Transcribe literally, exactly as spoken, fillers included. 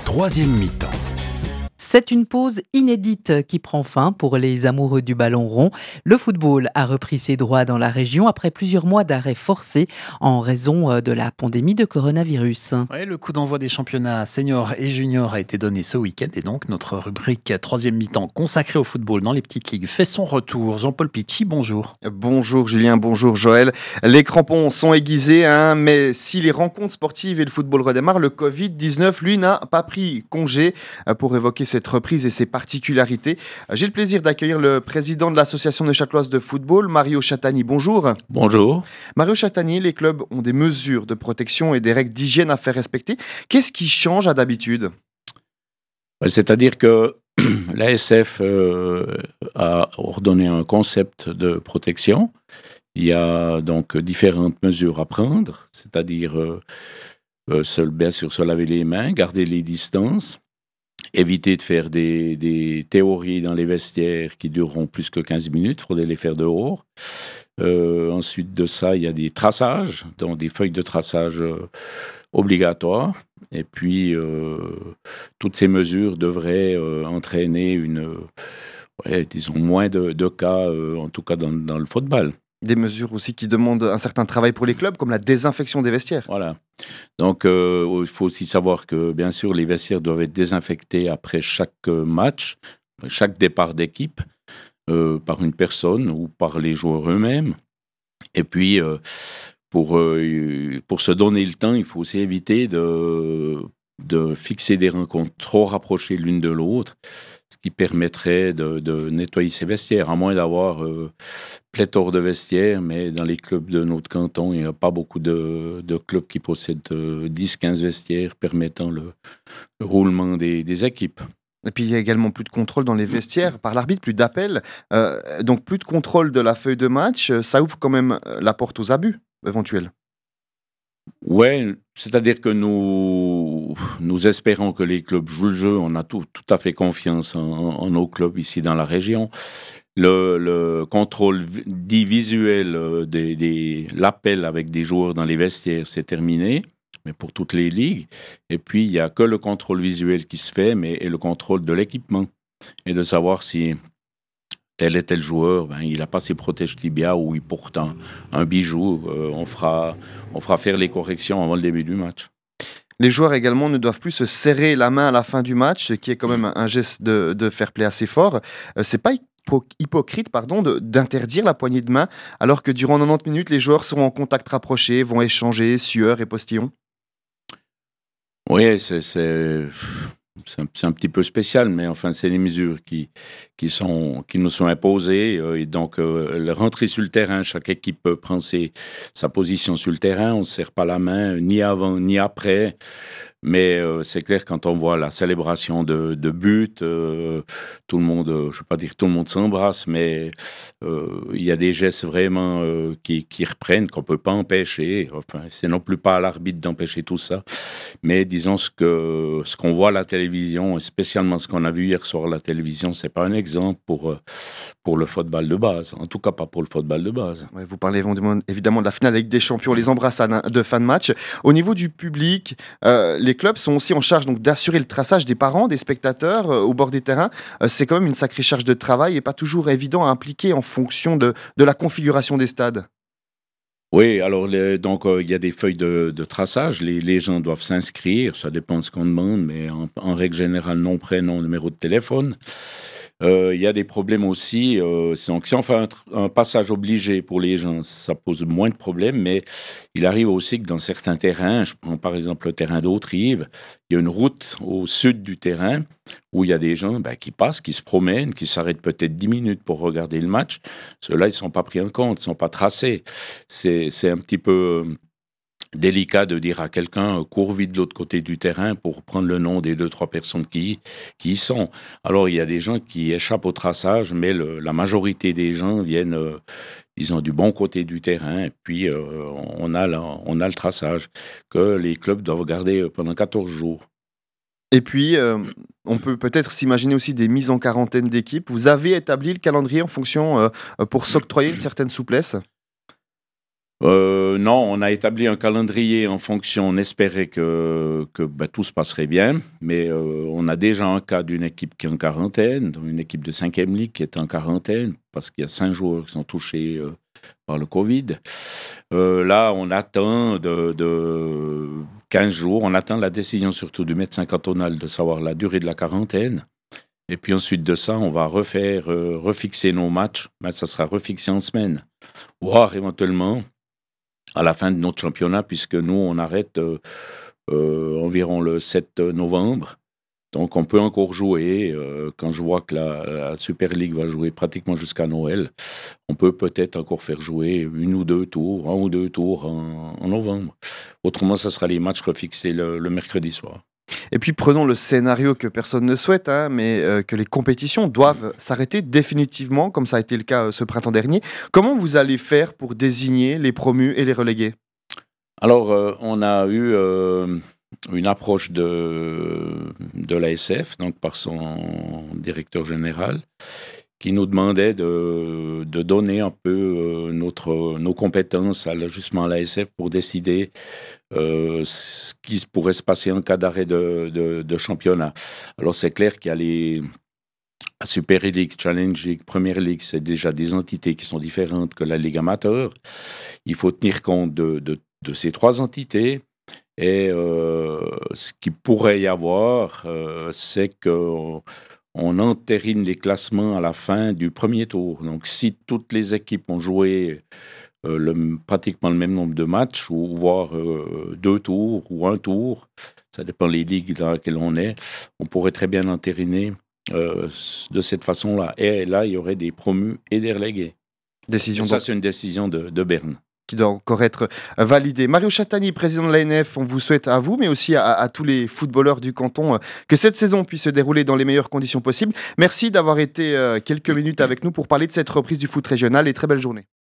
troisième mi-temps. C'est une pause inédite qui prend fin pour les amoureux du ballon rond. Le football a repris ses droits dans la région après plusieurs mois d'arrêt forcé en raison de la pandémie de coronavirus. Ouais, le coup d'envoi des championnats seniors et juniors a été donné ce week-end et donc notre rubrique troisième mi-temps consacrée au football dans les petites ligues fait son retour. Jean-Paul Pichy, bonjour. Bonjour Julien, bonjour Joël. Les crampons sont aiguisés, hein, mais si les rencontres sportives et le football redémarrent, le covid dix-neuf, lui, n'a pas pris congé. Pour évoquer cette reprise et ses particularités, j'ai le plaisir d'accueillir le président de l'association neuchâteloise de football, Mario Chattani. Bonjour. Bonjour. Mario Chattani, les clubs ont des mesures de protection et des règles d'hygiène à faire respecter. Qu'est-ce qui change à d'habitude ? C'est-à-dire que l'A S F euh, a ordonné un concept de protection. Il y a donc différentes mesures à prendre, c'est-à-dire euh, euh, seul, bien sûr se laver les mains, garder les distances, éviter de faire des, des théories dans les vestiaires qui dureront plus que quinze minutes, il faudrait les faire dehors. Euh, ensuite de ça, il y a des traçages, donc des feuilles de traçage euh, obligatoires. Et puis, euh, toutes ces mesures devraient euh, entraîner une, ouais, disons, moins de, de cas, euh, en tout cas dans, dans le football. Des mesures aussi qui demandent un certain travail pour les clubs, comme la désinfection des vestiaires. Voilà. Donc, euh, il faut aussi savoir que, bien sûr, les vestiaires doivent être désinfectés après chaque match, chaque départ d'équipe, euh, par une personne ou par les joueurs eux-mêmes. Et puis, euh, pour, euh, pour se donner le temps, il faut aussi éviter de, de fixer des rencontres trop rapprochées l'une de l'autre, ce qui permettrait de, de nettoyer ces vestiaires, à moins d'avoir euh, pléthore de vestiaires, mais dans les clubs de notre canton, il n'y a pas beaucoup de, de clubs qui possèdent euh, dix à quinze vestiaires permettant le, le roulement des, des équipes. Et puis il y a également plus de contrôle dans les vestiaires par l'arbitre, plus d'appels, euh, donc plus de contrôle de la feuille de match, ça ouvre quand même la porte aux abus éventuels. Oui, c'est-à-dire que nous, nous espérons que les clubs jouent le jeu, on a tout, tout à fait confiance en, en nos clubs ici dans la région. Le, le contrôle dit visuel, des, des, l'appel avec des joueurs dans les vestiaires, c'est terminé, mais pour toutes les ligues. Et puis, il n'y a que le contrôle visuel qui se fait, mais et le contrôle de l'équipement. Et de savoir si tel et tel joueur, ben, il n'a pas ses protèges tibia ou il porte un, un bijou. Euh, on, fera, on fera faire les corrections avant le début du match. Les joueurs également ne doivent plus se serrer la main à la fin du match, ce qui est quand même un geste de, de fair play assez fort. Euh, c'est pas hypocrite pardon, de, d'interdire la poignée de main, alors que durant quatre-vingt-dix minutes, les joueurs seront en contact rapproché, vont échanger sueur et postillon. Oui, c'est, c'est, c'est, un, c'est un petit peu spécial, mais enfin, c'est les mesures qui, qui, sont, qui nous sont imposées. Euh, et donc, euh, le rentrer sur le terrain, chaque équipe prend ses, sa position sur le terrain. On ne se serre pas la main, ni avant, ni après. Mais euh, c'est clair, quand on voit la célébration de, de but, euh, tout le monde, euh, je ne veux pas dire tout le monde s'embrasse, mais euh, il y a des gestes vraiment euh, qui, qui reprennent, qu'on ne peut pas empêcher. Enfin, c'est non plus pas à l'arbitre d'empêcher tout ça. Mais disons ce, que, ce qu'on voit à la télévision, et spécialement ce qu'on a vu hier soir à la télévision, ce n'est pas un exemple pour, pour le football de base. En tout cas, pas pour le football de base. Ouais, vous parlez évidemment de la finale avec des champions, les embrassades de fin de match. Au niveau du public, euh, les Les clubs sont aussi en charge donc, d'assurer le traçage des parents, des spectateurs euh, au bord des terrains. Euh, c'est quand même une sacrée charge de travail et pas toujours évident à impliquer en fonction de, de la configuration des stades. Oui, alors les, donc il euh, y a des feuilles de, de traçage. Les, les gens doivent s'inscrire, ça dépend de ce qu'on demande, mais en, en règle générale, nom, prénom, numéro de téléphone. Il euh, y a des problèmes aussi. Euh, donc, si on fait un, un passage obligé pour les gens, ça pose moins de problèmes, mais il arrive aussi que dans certains terrains, je prends par exemple le terrain d'Autrive, il y a une route au sud du terrain où il y a des gens ben, qui passent, qui se promènent, qui s'arrêtent peut-être dix minutes pour regarder le match. Ceux-là, ils ne sont pas pris en compte, ils ne sont pas tracés. C'est, c'est un petit peu délicat de dire à quelqu'un cours vite de l'autre côté du terrain pour prendre le nom des deux trois personnes qui, qui y sont. Alors il y a des gens qui échappent au traçage, mais le, la majorité des gens viennent, euh, disons, du bon côté du terrain. Et puis euh, on a la, on a le traçage que les clubs doivent garder pendant quatorze jours. Et puis, euh, on peut peut-être s'imaginer aussi des mises en quarantaine d'équipes. Vous avez établi le calendrier en fonction euh, pour s'octroyer une certaine souplesse ? Euh, non, on a établi un calendrier en fonction, on espérait que, que ben, tout se passerait bien, mais euh, on a déjà un cas d'une équipe qui est en quarantaine, une équipe de cinquième ligue qui est en quarantaine, parce qu'il y a cinq joueurs qui sont touchés euh, par le Covid. Euh, là, on attend de, de quinze jours, on attend la décision surtout du médecin cantonal de savoir la durée de la quarantaine. Et puis ensuite de ça, on va refaire, euh, refixer nos matchs, mais ça sera refixé en semaine, voire éventuellement à la fin de notre championnat, puisque nous, on arrête euh, euh, environ le sept novembre. Donc, on peut encore jouer. Euh, quand je vois que la, la Super League va jouer pratiquement jusqu'à Noël, on peut peut-être encore faire jouer une ou deux tours, un ou deux tours en, en novembre. Autrement, ça sera les matchs refixés le, le mercredi soir. Et puis prenons le scénario que personne ne souhaite, hein, mais euh, que les compétitions doivent s'arrêter définitivement, comme ça a été le cas euh, ce printemps dernier. Comment vous allez faire pour désigner les promus et les relégués ? Alors, euh, on a eu euh, une approche de, de l'A S F, donc par son directeur général, qui nous demandait de, de donner un peu euh, notre, nos compétences à l'ajustement à l'A S F pour décider euh, ce qui pourrait se passer en cas d'arrêt de, de, de championnat. Alors c'est clair qu'il y a les Super League, Challenge League, Premier League, c'est déjà des entités qui sont différentes que la Ligue amateur. Il faut tenir compte de, de, de ces trois entités. Et euh, ce qui pourrait y avoir, euh, c'est que on entérine les classements à la fin du premier tour. Donc, si toutes les équipes ont joué euh, le, pratiquement le même nombre de matchs, ou voire euh, deux tours ou un tour, ça dépend des ligues dans lesquelles on est, on pourrait très bien entériner euh, de cette façon-là. Et là, il y aurait des promus et des relégués. Décision et ça, donc c'est une décision de, de Berne. Qui doit encore être validée. Mario Chattagny, président de l'A N F, on vous souhaite à vous, mais aussi à, à tous les footballeurs du canton, euh, que cette saison puisse se dérouler dans les meilleures conditions possibles. Merci d'avoir été euh, quelques minutes avec nous pour parler de cette reprise du foot régional et très belle journée.